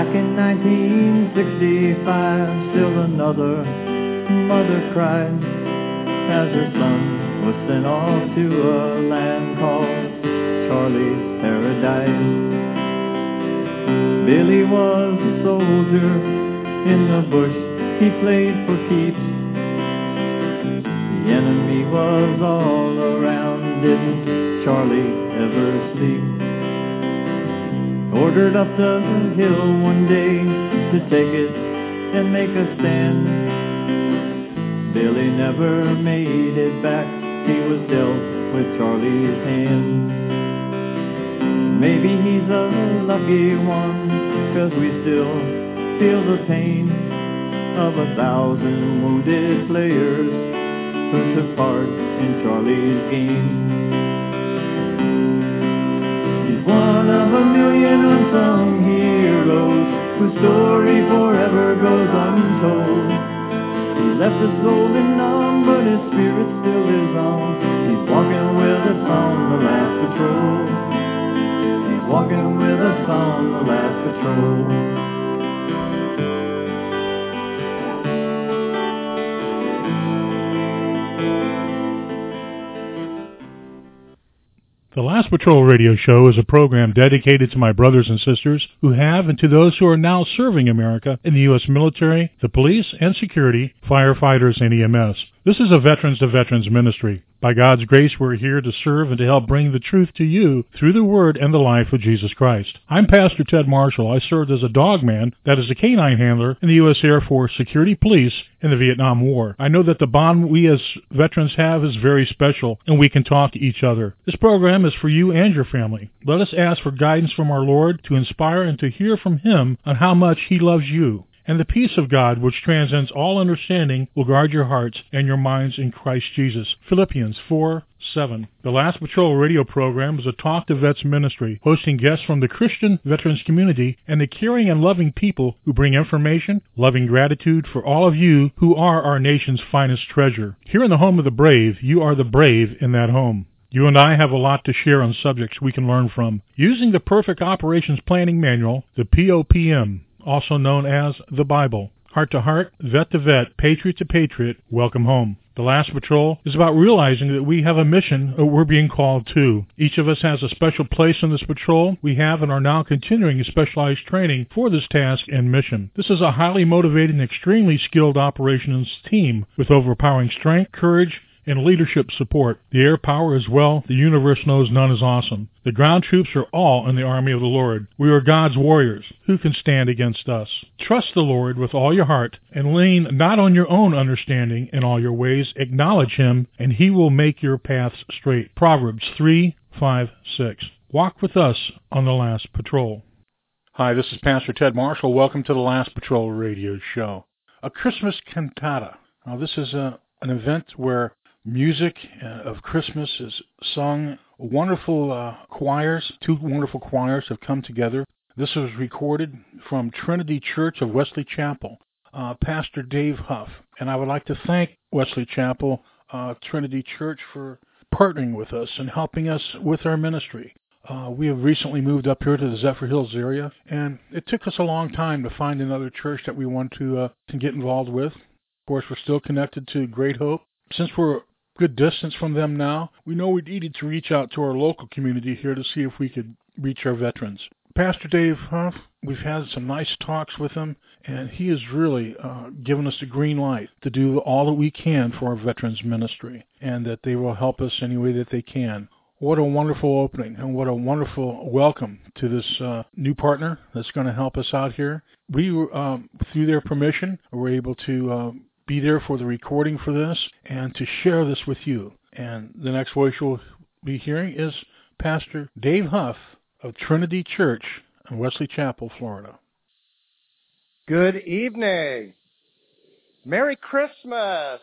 Back in 1965, still another mother cried as her son was sent off to a land called Charlie's Paradise. Billy was a soldier in the bush, he played for keeps. The enemy was all around, didn't Charlie ever sleep? Ordered up the hill one day to take it and make a stand. Billy never made it back, he was dealt with Charlie's hand. Maybe he's a lucky one, 'cause we still feel the pain of 1,000 wounded players who took part in Charlie's game. He's one of a million unsung heroes whose story forever goes untold. He left us old and numb, but his spirit still lives on. He's walking with us on the last patrol. He's walking with us on the last patrol. The Last Patrol Radio Show is a program dedicated to my brothers and sisters who have and to those who are now serving America in the U.S. military, the police and security, firefighters, and EMS. This is a Veterans to Veterans ministry. By God's grace, we're here to serve and to help bring the truth to you through the Word and the life of Jesus Christ. I'm Pastor Ted Marshall. I served as a dogman, that is a canine handler, in the U.S. Air Force Security Police in the Vietnam War. I know that the bond we as veterans have is very special, and we can talk to each other. This program is for you and your family. Let us ask for guidance from our Lord to inspire and to hear from Him on how much He loves you. And the peace of God, which transcends all understanding, will guard your hearts and your minds in Christ Jesus. Philippians 4:7. The Last Patrol radio program is a Talk to Vets ministry, hosting guests from the Christian veterans community and the caring and loving people who bring information, loving gratitude for all of you who are our nation's finest treasure. Here in the home of the brave, you are the brave in that home. You and I have a lot to share on subjects we can learn from. Using the Perfect Operations Planning Manual, the POPM, also known as the Bible. Heart to heart, vet to vet, patriot to patriot, welcome home. The Last Patrol is about realizing that we have a mission that we're being called to. Each of us has a special place in this patrol. We have and are now continuing specialized training for this task and mission. This is a highly motivated and extremely skilled operations team with overpowering strength, courage, and leadership support. The air power as well, the universe knows none is awesome. The ground troops are all in the army of the Lord. We are God's warriors. Who can stand against us? Trust the Lord with all your heart and lean not on your own understanding. In all your ways acknowledge Him, and He will make your paths straight. Proverbs 3:5-6. Walk with us on the Last Patrol. Hi, this is Pastor Ted Marshall. Welcome to the Last Patrol Radio Show. A Christmas cantata. Now, this is an event where music of Christmas is sung. Wonderful choirs, two wonderful choirs have come together. This was recorded from Trinity Church of Wesley Chapel, Pastor Dave Huff. And I would like to thank Wesley Chapel, Trinity Church, for partnering with us and helping us with our ministry. We have recently moved up here to the Zephyr Hills area, and it took us a long time to find another church that we want to get involved with. Of course, we're still connected to Great Hope. Since we're good distance from them now, we know we needed to reach out to our local community here to see if we could reach our veterans. Pastor Dave Huff, we've had some nice talks with him, and he has really given us the green light to do all that we can for our veterans ministry, and that they will help us any way that they can. What a wonderful opening, and what a wonderful welcome to this new partner that's going to help us out here. We, through their permission, were able to be there for the recording for this and to share this with you. And the next voice you'll be hearing is Pastor Dave Huff of Trinity Church in Wesley Chapel, Florida. Good evening. Merry Christmas.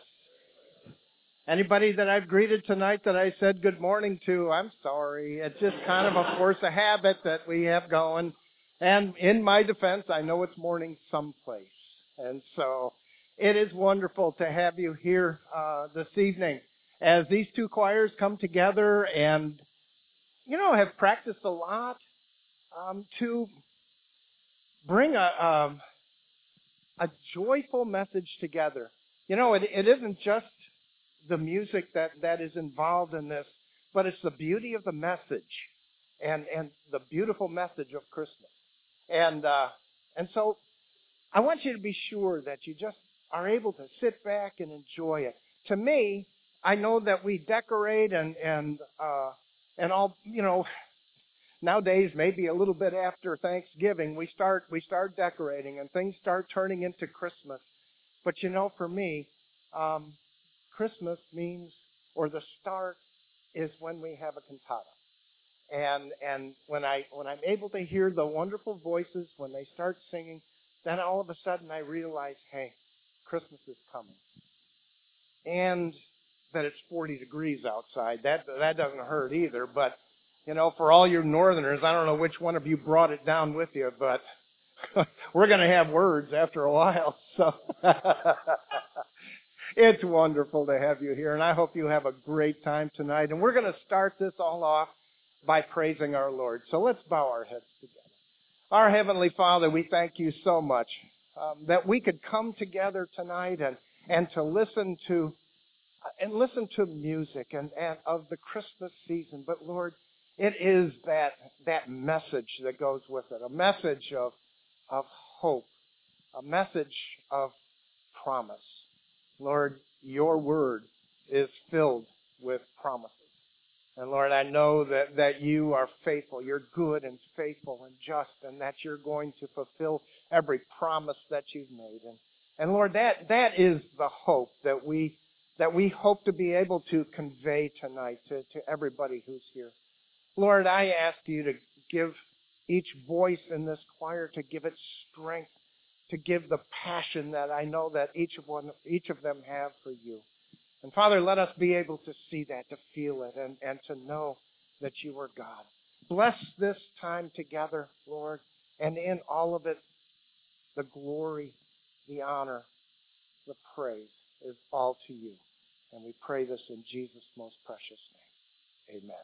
Anybody that I've greeted tonight that I said good morning to, I'm sorry. It's just kind of a force of habit that we have going. And in my defense, I know it's morning someplace. And so it is wonderful to have you here this evening as these two choirs come together and, have practiced a lot to bring a joyful message together. You know, it isn't just the music that is involved in this, but it's the beauty of the message and the beautiful message of Christmas. And so I want you to be sure that you just are able to sit back and enjoy it. To me, I know that we decorate and all, you know, nowadays, maybe a little bit after Thanksgiving, we start decorating and things start turning into Christmas. But you know, for me, Christmas means, or the start is when we have a cantata. And when I'm able to hear the wonderful voices when they start singing, then all of a sudden I realize, hey, Christmas is coming. And that it's 40 degrees outside. That doesn't hurt either, but you know, for all you northerners, I don't know which one of you brought it down with you, but we're going to have words after a while. So it's wonderful to have you here, and I hope you have a great time tonight. And we're going to start this all off by praising our Lord. So let's bow our heads together. Our Heavenly Father, we thank you so much that we could come together tonight and to listen to music and of the Christmas season. But Lord, it is that message that goes with it, a message of hope, a message of promise. Lord, your word is filled with promises. And Lord, I know that you are faithful. You're good and faithful and just, and that you're going to fulfill every promise that you've made. And Lord, that is the hope that we hope to be able to convey tonight to everybody who's here. Lord, I ask you to give each voice in this choir, to give it strength, to give the passion that I know that each of them have for you. And Father, let us be able to see that, to feel it, and to know that you are God. Bless this time together, Lord, and in all of it, the glory, the honor, the praise is all to you. And we pray this in Jesus' most precious name. Amen.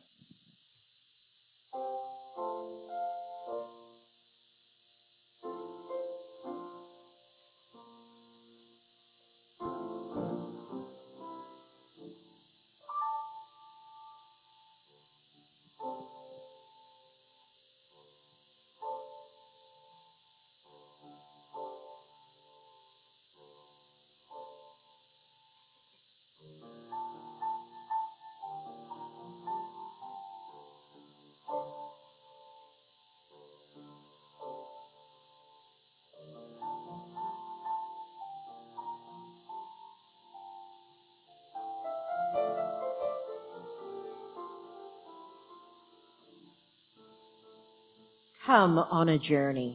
Come on a journey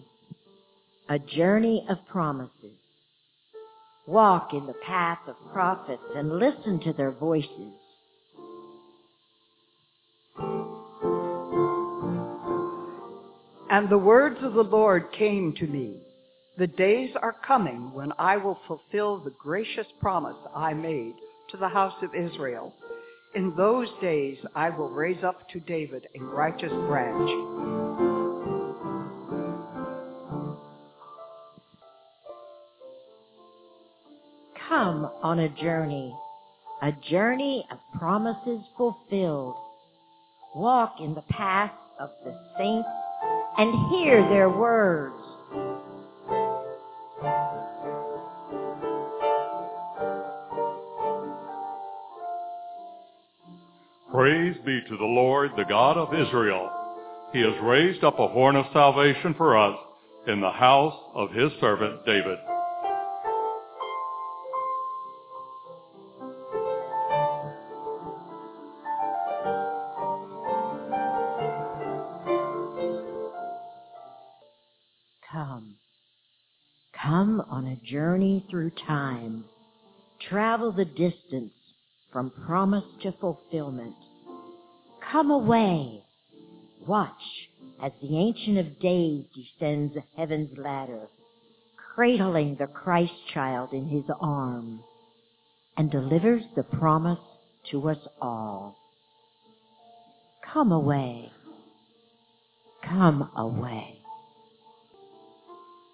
of promises. Walk in the path of prophets and listen to their voices. And the words of the Lord came to me. The days are coming when I will fulfill the gracious promise I made to the house of Israel. In those days I will raise up to David a righteous branch. Come on a journey of promises fulfilled. Walk in the path of the saints and hear their words. Praise be to the Lord, the God of Israel. He has raised up a horn of salvation for us in the house of his servant David. Come on a journey through time. Travel the distance from promise to fulfillment. Come away. Watch as the Ancient of Days descends heaven's ladder, cradling the Christ child in his arms, and delivers the promise to us all. Come away. Come away.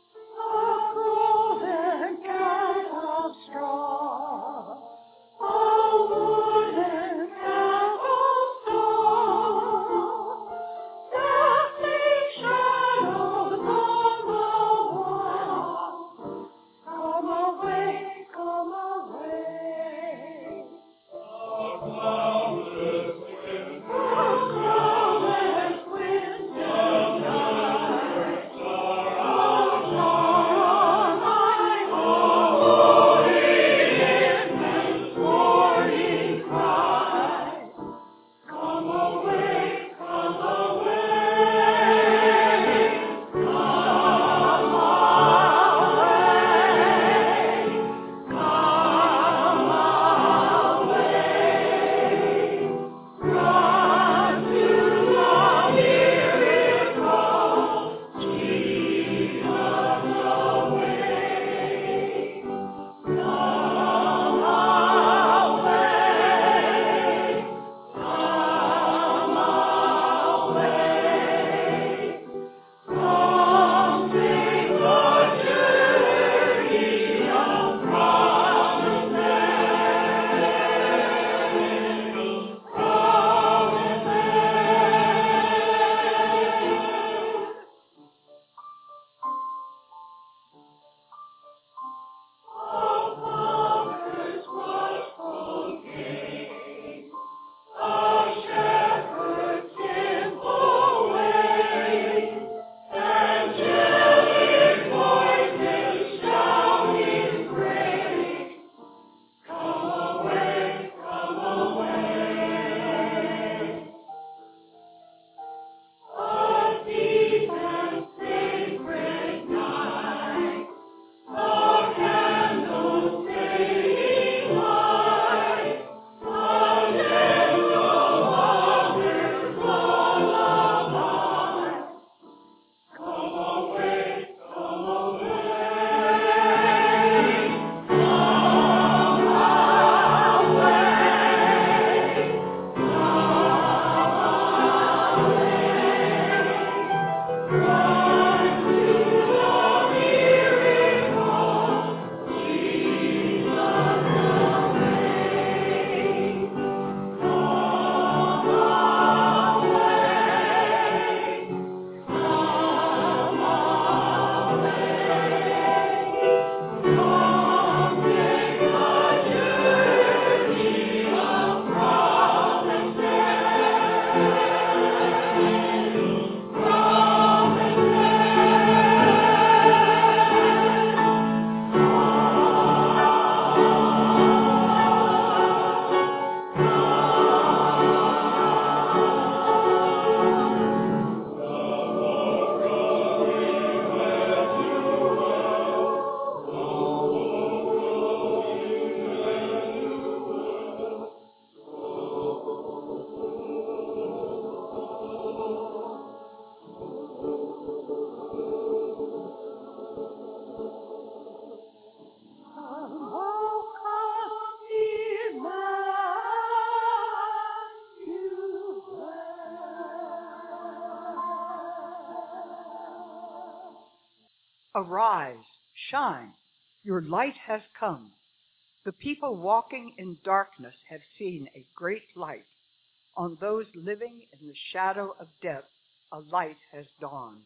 Arise, shine, your light has come. The people walking in darkness have seen a great light. On those living in the shadow of death, a light has dawned.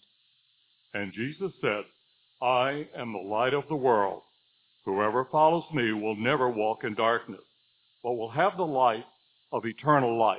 And Jesus said, I am the light of the world. Whoever follows me will never walk in darkness, but will have the light of eternal life.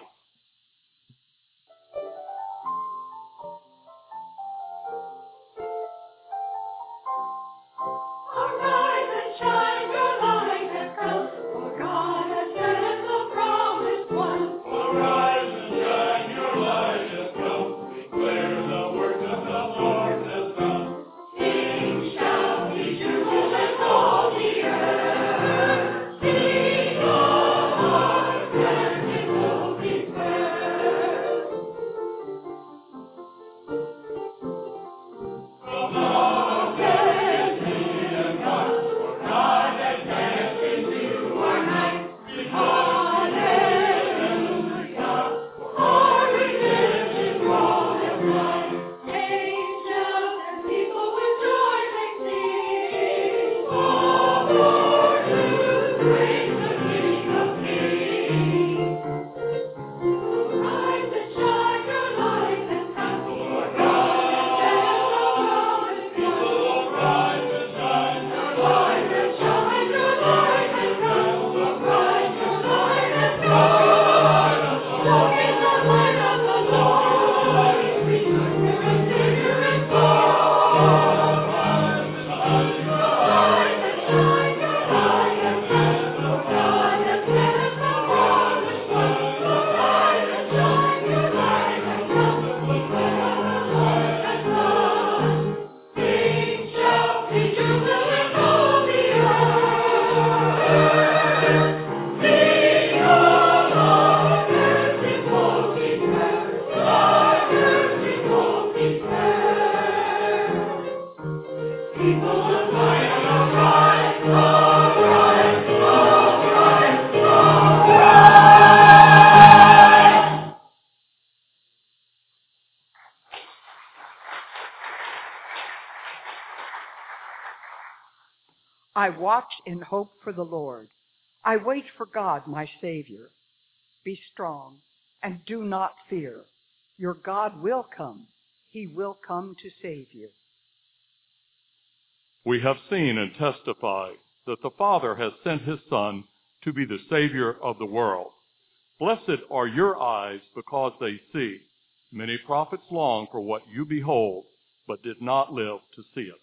Oh, I watch in hope for the Lord. I wait for God, my Savior. Be strong and do not fear. Your God will come. He will come to save you. We have seen and testified that the Father has sent his Son to be the Savior of the world. Blessed are your eyes because they see. Many prophets long for what you behold, but did not live to see it.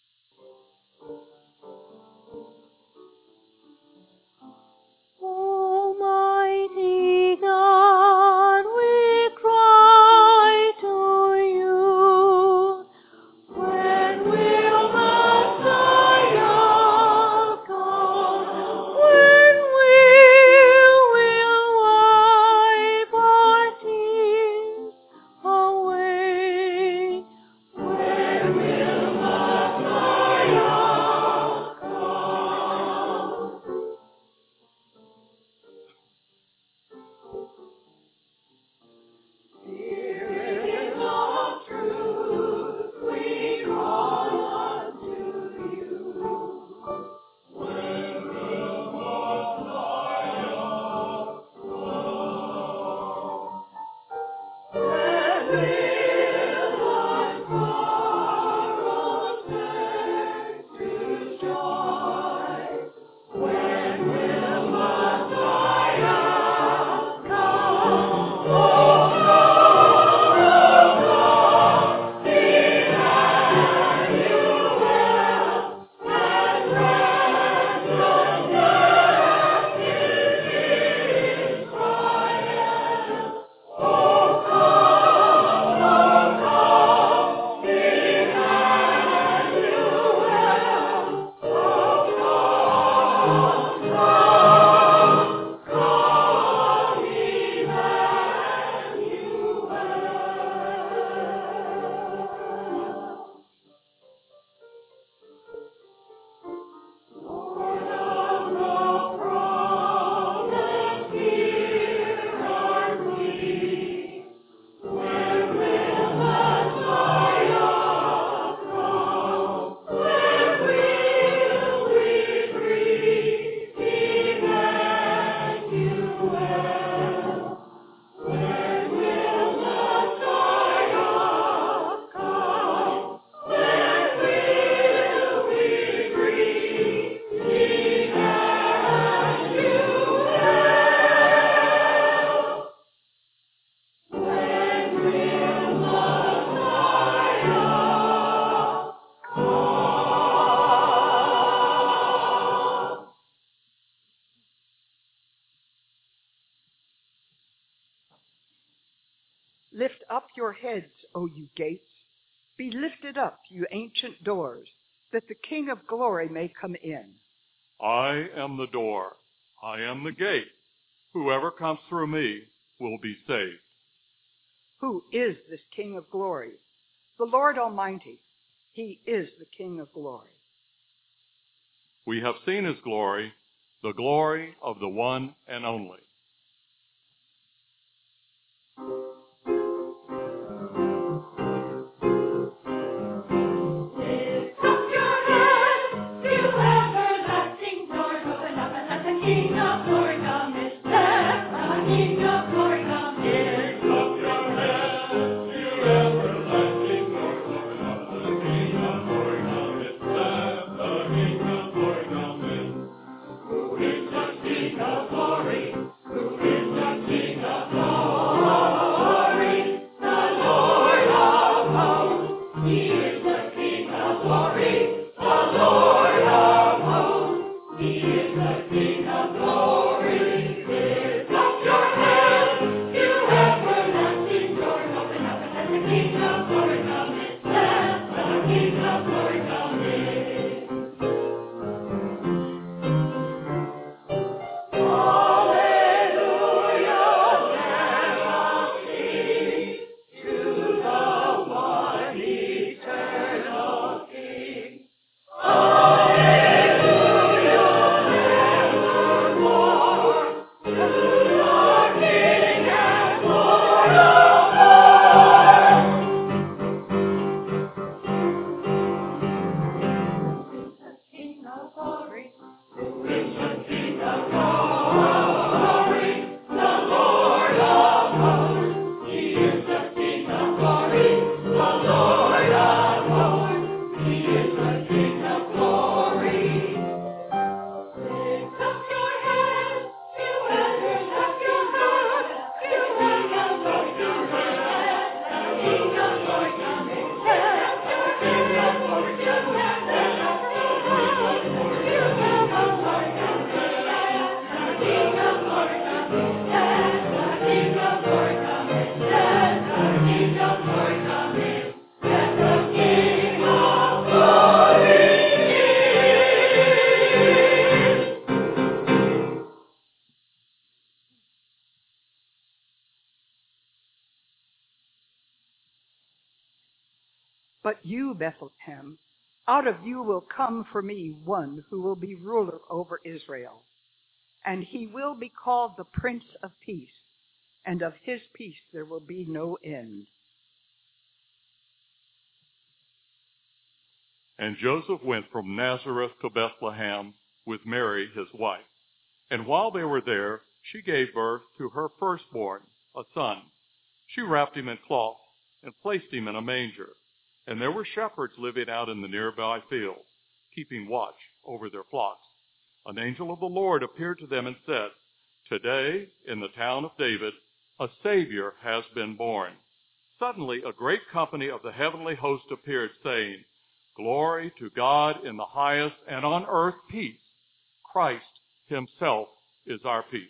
Almighty God, we cry to you. When will Messiah come? When will wipe our tears away? When will Messiah come? Spirit of truth, we call unto you. When will Messiah come? When will our sorrows turn to joy? When will Messiah come? Oh, come, be Emmanuel, and ransom death in Israel. Oh, come, be Emmanuel. Oh, come, Emmanuel. Lord of the promise, hear our plea. When will Messiah come? When will we greet Emmanuel? When will Messiah come? When will we greet Emmanuel? When will Messiah come? Lift up your heads, O you gates. Be lifted up, you ancient doors, that the King of glory may come in. I am the door. I am the gate. Whoever comes through me will be saved. Who is this King of glory? The Lord Almighty. He is the King of glory. We have seen his glory, the glory of the one and only. Lift up your heads, you everlasting doors, open up and let the King of glory come in. Let the King of glory come in. Lift up your heads, you everlasting doors, open up and let the King of glory come in. Let the King of glory come in. Who is the King of glory? Who is the King of glory? The Lord of hosts. He is the King of glory. The Lord of hosts. He is the King of glory. Lift up your heads, you everlasting doors, open up and let the King of glory come in. Let the King of glory come in. Alleluia. But you, Bethlehem, out of you will come for me one who will be ruler over Israel. And he will be called the Prince of Peace, and of his peace there will be no end. And Joseph went from Nazareth to Bethlehem with Mary his wife. And while they were there, she gave birth to her firstborn, a son. She wrapped him in cloth and placed him in a manger. And there were shepherds living out in the nearby fields, keeping watch over their flocks. An angel of the Lord appeared to them and said, "Today, in the town of David, a Savior has been born." Suddenly, a great company of the heavenly host appeared, saying, "Glory to God in the highest, and on earth peace. Christ himself is our peace."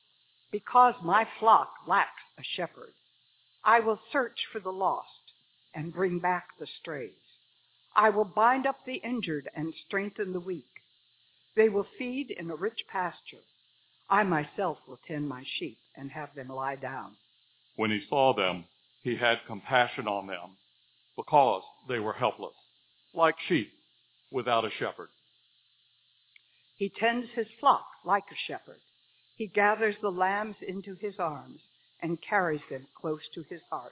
Because my flock lacks a shepherd, I will search for the lost and bring back the strays. I will bind up the injured and strengthen the weak. They will feed in a rich pasture. I myself will tend my sheep and have them lie down. When he saw them, he had compassion on them, because they were helpless, like sheep without a shepherd. He tends his flock like a shepherd. He gathers the lambs into his arms and carries them close to his heart.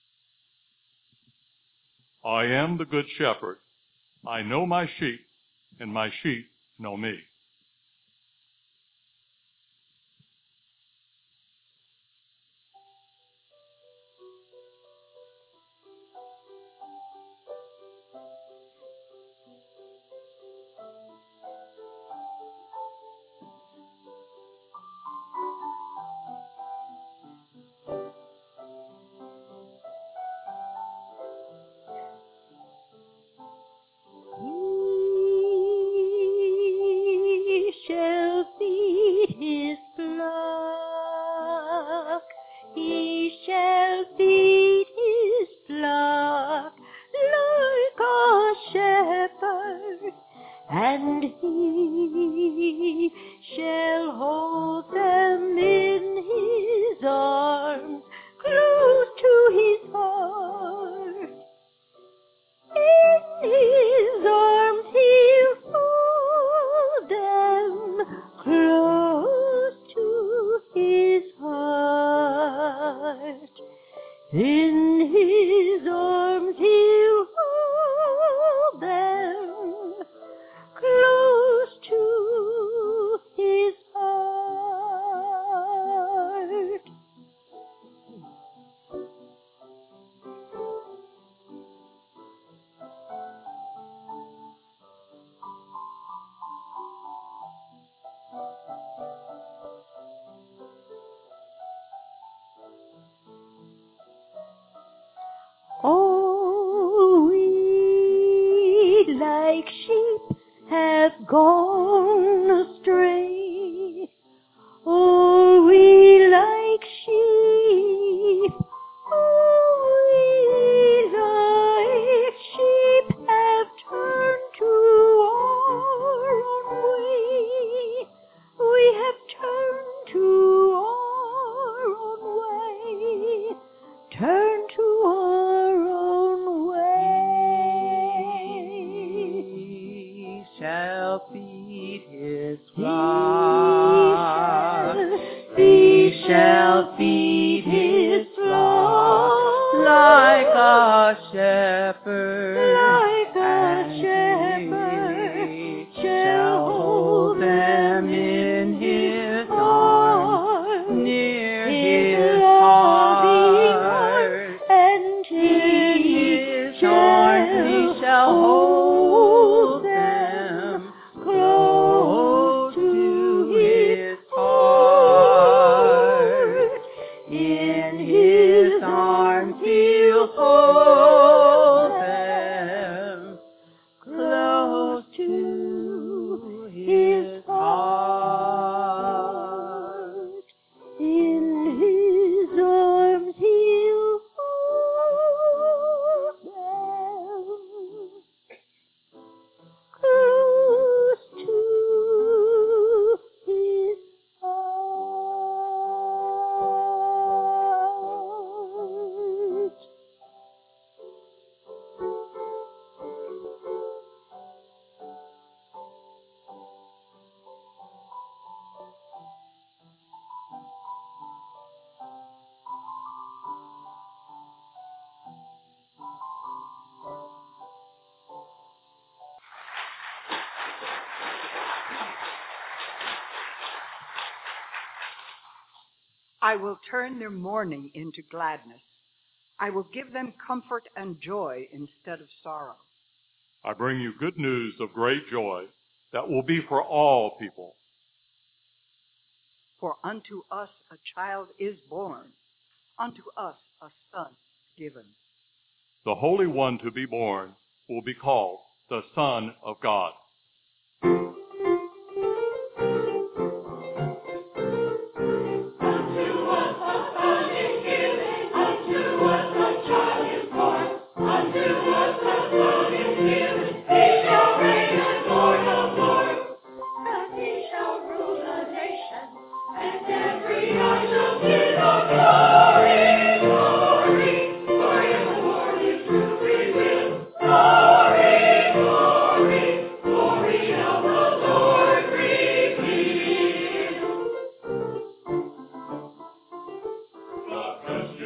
I am the good shepherd. I know my sheep, and my sheep know me. He shall feed his flock. He shall feed his flock like a shepherd, and he shall hold them in his arms, close to his heart. In his arms he'll hold them close to his heart. In his arms he'll hold them close to his heart. Oh, we like sheep have gone astray. Oh, we like sheep. Oh, we like sheep have turned to our own way. We have turned to our own way. Turn to our own way. He shall feed his flock. He shall feed his flock like a shepherd. Like a and shepherd he shall hold them in his arms, near his heart. and In his arms he shall hold them close to his heart. In his arms he'll hold them close to his heart. In his arms he'll hold them close to his heart. I will turn their mourning into gladness. I will give them comfort and joy instead of sorrow. I bring you good news of great joy that will be for all people. For unto us a child is born, unto us a son given. The Holy One to be born will be called the Son of God. Unto us a son is given, unto us a child is born.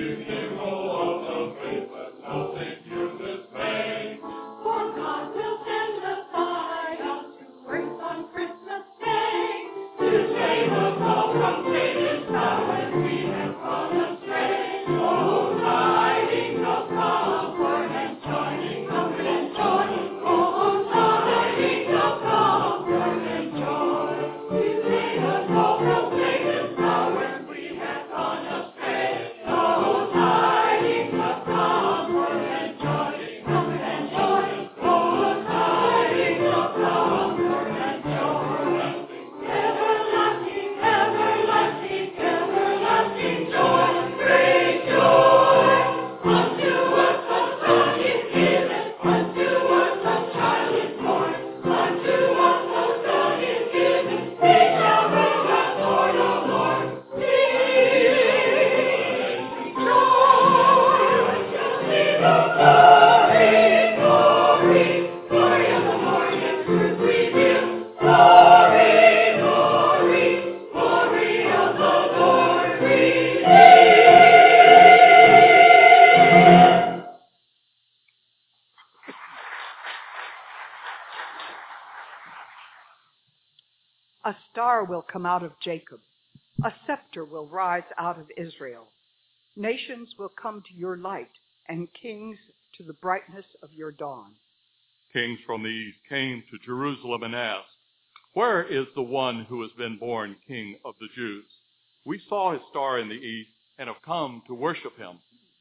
A star will come out of Jacob. A scepter will rise out of Israel. Nations will come to your light, and kings to the brightness of your dawn. Kings from the east came to Jerusalem and asked, "Where is the one who has been born King of the Jews? We saw his star in the east and have come to worship him."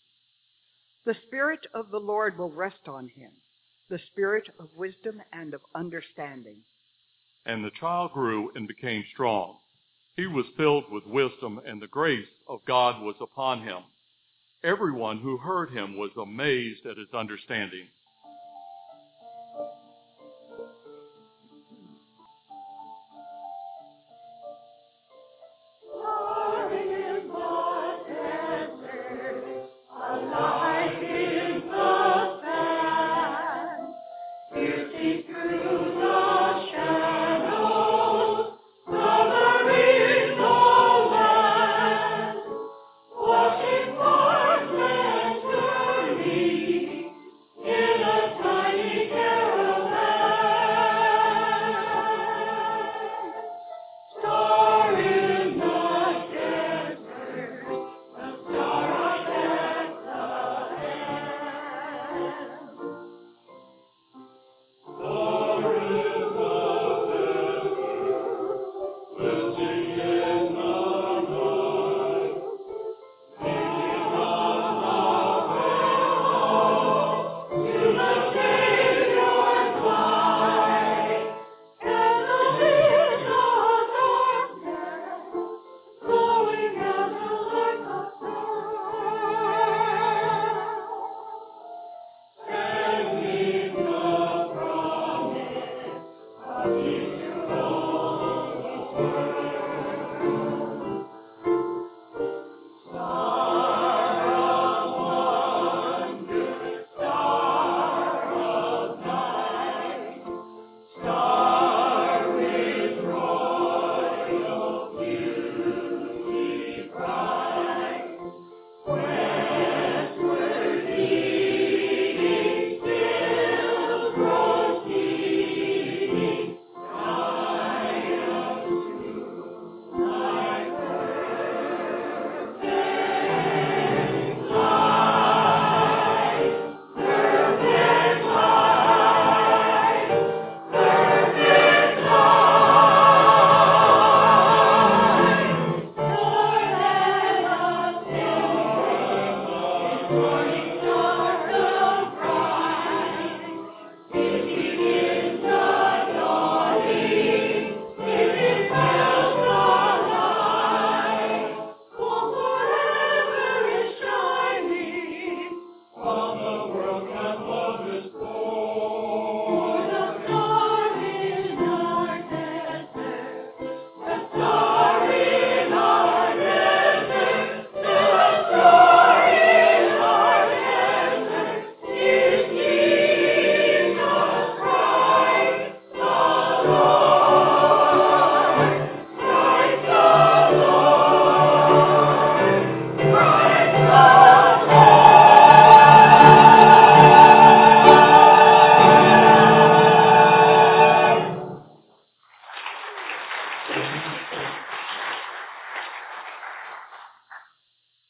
The Spirit of the Lord will rest on him, the Spirit of wisdom and of understanding. And the child grew and became strong. He was filled with wisdom, and the grace of God was upon him. Everyone who heard him was amazed at his understanding. Washing for cleanse me in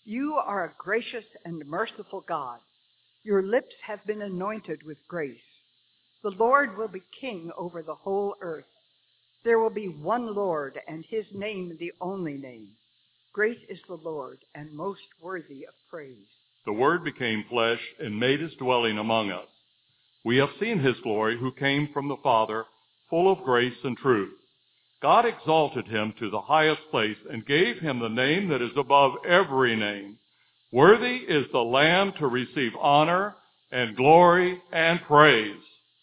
You are a gracious and merciful God. Your lips have been anointed with grace. The Lord will be king over the whole earth. There will be one Lord, and his name the only name. Great is the Lord, and most worthy of praise. The Word became flesh and made his dwelling among us. We have seen his glory, who came from the Father, full of grace and truth. God exalted him to the highest place and gave him the name that is above every name. Worthy is the Lamb to receive honor and glory and praise.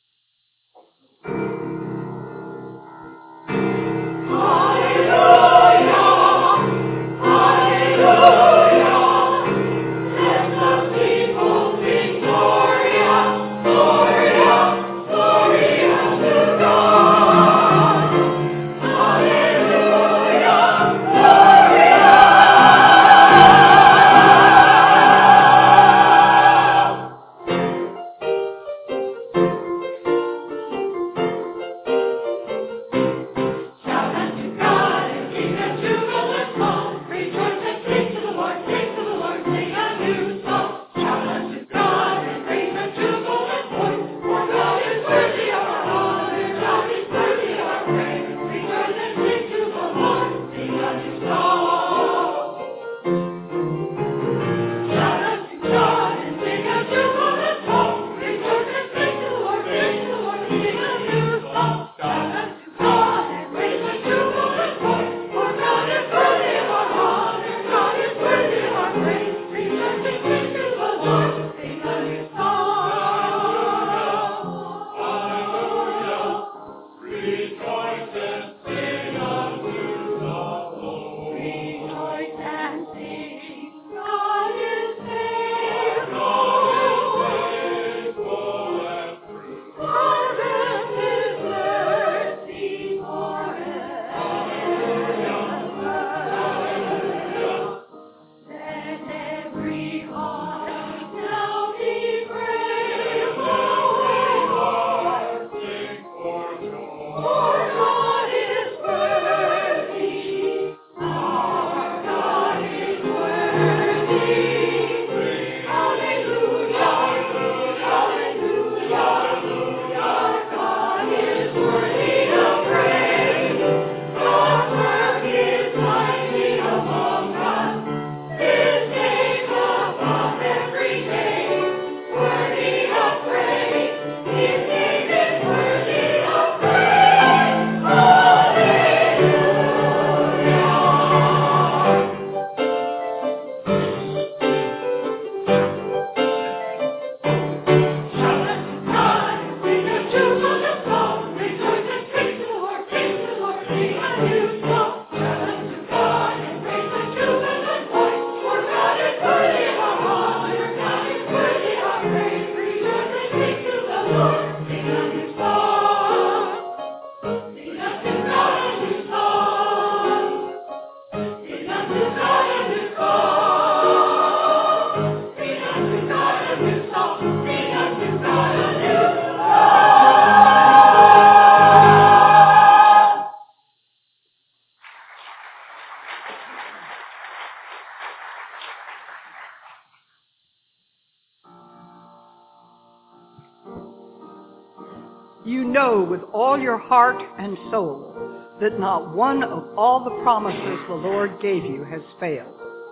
You know with all your heart and soul that not one of all the promises the Lord gave you has failed.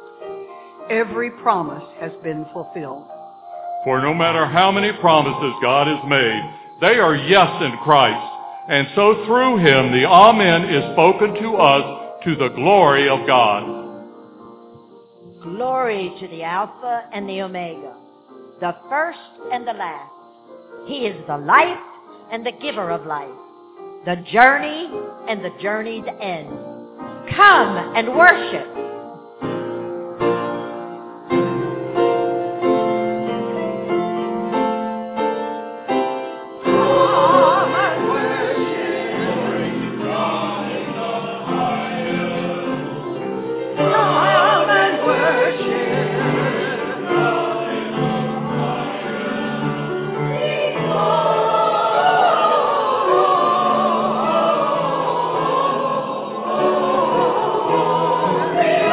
Every promise has been fulfilled. For no matter how many promises God has made, they are yes in Christ. And so through him the Amen is spoken to us to the glory of God. Glory to the Alpha and the Omega, the first and the last. He is the life and the giver of life, the journey and the journey's end. Come and worship. Oh,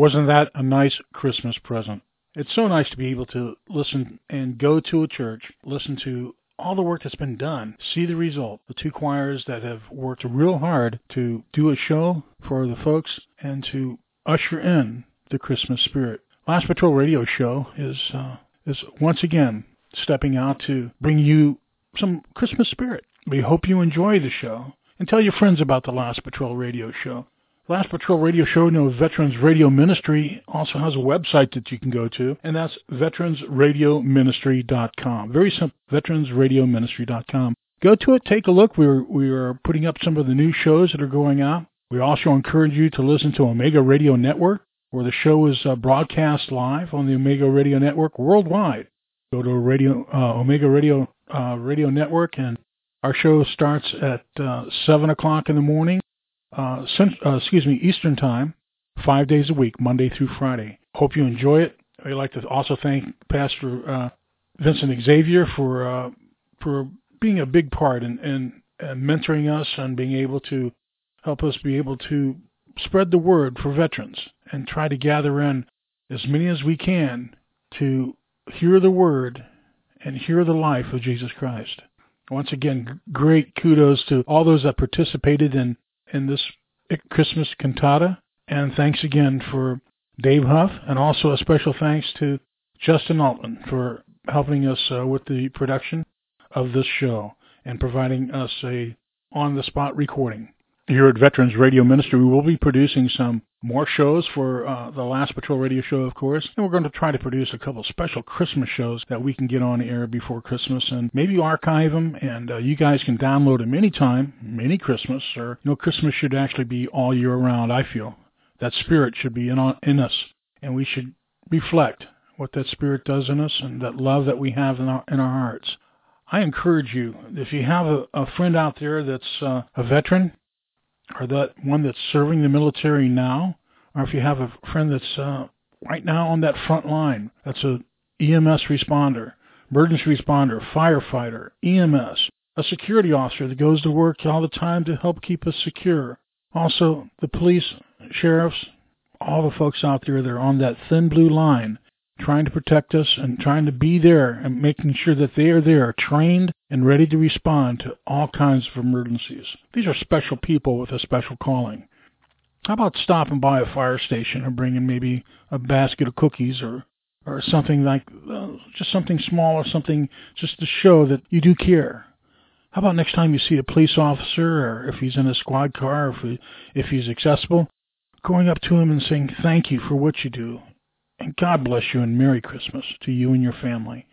Wasn't that a nice Christmas present? It's so nice to be able to listen and go to a church, listen to all the work that's been done, see the result. The two choirs that have worked real hard to do a show for the folks and to usher in the Christmas spirit. Last Patrol Radio Show is once again stepping out to bring you some Christmas spirit. We hope you enjoy the show, and tell your friends about the Last Patrol Radio Show. Last Patrol Radio Show, Veterans Radio Ministry, also has a website that you can go to, and that's veteransradioministry.com. Very simple, veteransradioministry.com. Go to it, take a look. We are putting up some of the new shows that are going out. We also encourage you to listen to Omega Radio Network, where the show is broadcast live on the Omega Radio Network worldwide. Go to Omega Radio Network, and our show starts at 7 o'clock in the morning, Eastern Time, 5 days a week, Monday through Friday. Hope you enjoy it. I'd like to also thank Pastor Vincent Xavier for being a big part in mentoring us and being able to help us be able to spread the word for veterans and try to gather in as many as we can to hear the word and hear the life of Jesus Christ. Once again, great kudos to all those that participated in this Christmas cantata, and thanks again for Dave Huff, and also a special thanks to Justin Altman for helping us with the production of this show and providing us a on-the-spot recording. Here at Veterans Radio Ministry, we will be producing some more shows for the Last Patrol Radio Show, of course, and we're going to try to produce a couple special Christmas shows that we can get on the air before Christmas and maybe archive them, and you guys can download them anytime, any Christmas, or, Christmas should actually be all year round, I feel. That spirit should be in us, and we should reflect what that spirit does in us and that love that we have in our hearts. I encourage you, if you have a friend out there that's a veteran, or that one that's serving the military now, or if you have a friend that's right now on that front line, that's a EMS responder, emergency responder, firefighter, EMS, a security officer that goes to work all the time to help keep us secure. Also, the police, sheriffs, all the folks out there that are on that thin blue line, trying to protect us and trying to be there and making sure that they are there, trained and ready to respond to all kinds of emergencies. These are special people with a special calling. How about stopping by a fire station and bringing maybe a basket of cookies or something like, just something small or something just to show that you do care? How about next time you see a police officer, or if he's in a squad car, or if he's accessible, going up to him and saying, thank you for what you do. And God bless you and Merry Christmas to you and your family.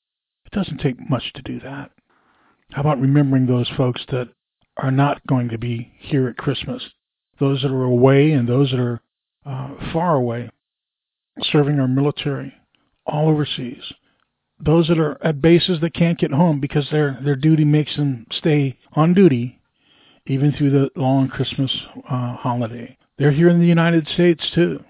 It doesn't take much to do that. How about remembering those folks that are not going to be here at Christmas? Those that are away and those that are far away, serving our military all overseas. Those that are at bases that can't get home because their duty makes them stay on duty even through the long Christmas holiday. They're here in the United States too.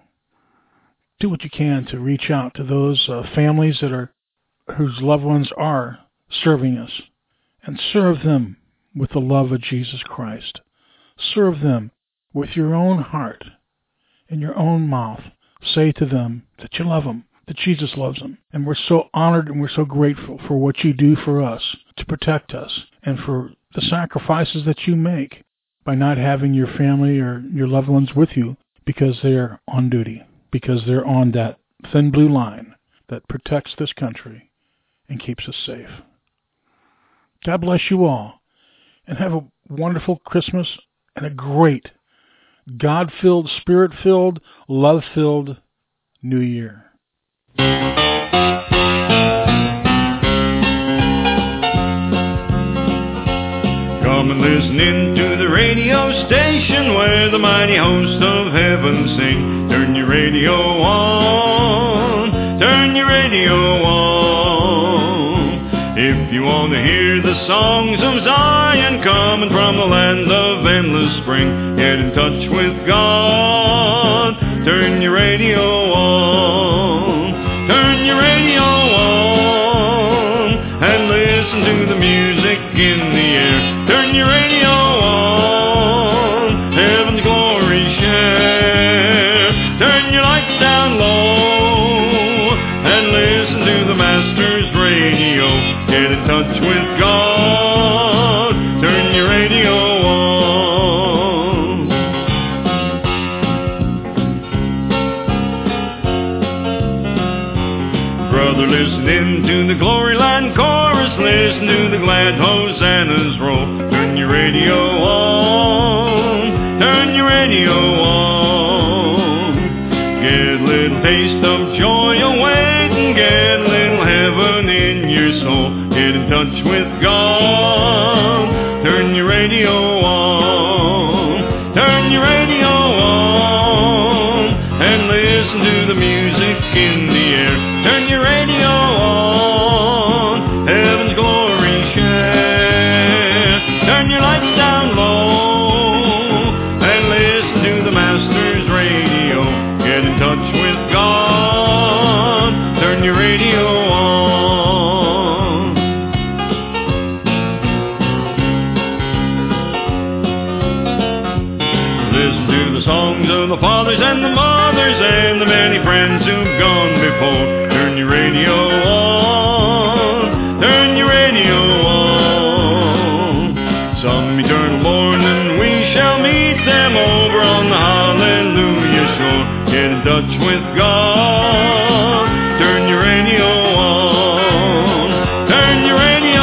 Do what you can to reach out to those families whose loved ones are serving us, and serve them with the love of Jesus Christ. Serve them with your own heart, in your own mouth. Say to them that you love them, that Jesus loves them. And we're so honored and we're so grateful for what you do for us to protect us, and for the sacrifices that you make by not having your family or your loved ones with you because they're on duty, because they're on that thin blue line that protects this country and keeps us safe. God bless you all, and have a wonderful Christmas and a great God-filled, Spirit-filled, love-filled New Year. Come and listen in to the radio station where the mighty host of heaven sing. Turn your radio on, turn your radio on. If you want to hear the songs of Zion coming from the land of endless spring, get in touch with God. Turn your radio on, turn your radio on, and listen to the music in the air. Turn your radio on, heaven's glory share. Turn your lights touch with God. Turn your radio on. Brother, listen in to the Glory Line chorus. Listen to the glad hosannas roll. Turn your radio on. Turn your radio on. Get a little taste of joy away and get a little heaven in your soul. Get in touch with God. Turn your radio on. Turn your radio on. And listen to the music in the air. Turn your radio on. Heaven's glory share. Turn your lights down low. And listen to the Master's radio. Get in touch with God. Turn your radio on. Listen to the songs of the fathers and the mothers and the many friends who've gone before. Turn your radio on. Turn your radio on. Some eternal morning we shall meet them over on the Hallelujah shore. Get in touch with God. Turn your radio on. Turn your radio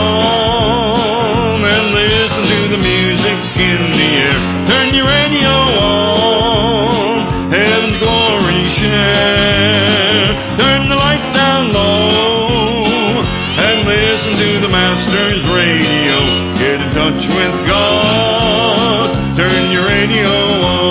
on. And listen to the music in the air. Turn your radio on. Heaven's glory share. Turn the lights down low. And listen to the Master's radio. Get in touch with God. Turn your radio on.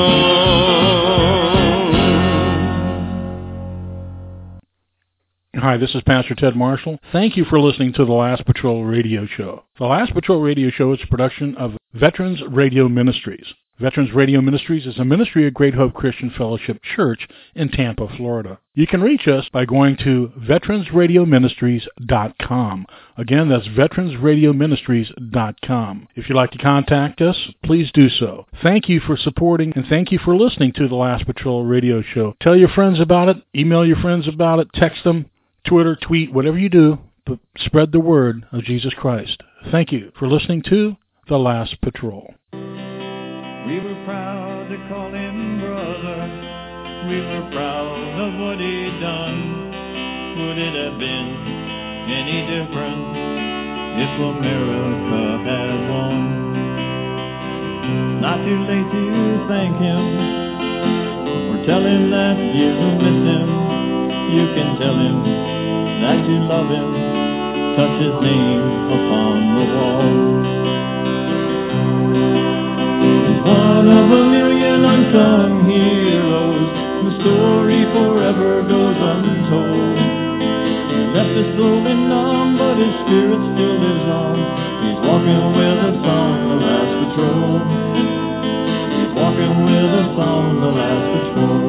Hi, this is Pastor Ted Marshall. Thank you for listening to the Last Patrol Radio Show. The Last Patrol Radio Show is a production of Veterans Radio Ministries. Veterans Radio Ministries is a ministry of Great Hope Christian Fellowship Church in Tampa, Florida. You can reach us by going to veteransradioministries.com. Again, that's veteransradioministries.com. If you'd like to contact us, please do so. Thank you for supporting and thank you for listening to the Last Patrol Radio Show. Tell your friends about it, email your friends about it, text them, Twitter, tweet, whatever you do, but spread the word of Jesus Christ. Thank you for listening to The Last Patrol. We were proud to call him brother. We were proud of what he'd done. Would it have been any different if America had won? Not too late to thank him or tell him that you miss him. You can tell him that you love him. Touch his name upon the wall. One of a million unsung heroes, whose story forever goes untold. He left his soul in numb, but his spirit still lives on. He's walking with us on the last patrol. He's walking with us on the last patrol.